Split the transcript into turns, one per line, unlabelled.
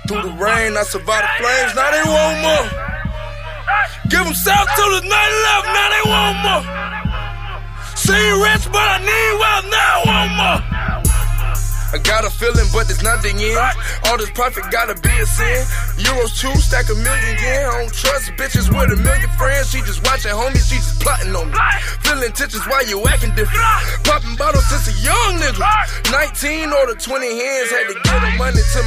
Through the rain, I survived the flames, now they want more. Give them south to the 9/11, now they want more. See rich, but I need wealth, now I want more. I got a feeling, but it's not the end. All this profit gotta be a sin. Euros 2, stack $1 million yen. I don't trust bitches with 1 million friends. She just watching homies, she just plotting on me. Feeling tensions while you acting different. Popping bottles since a young nigga. 19 or the 20 hands, had to get the money to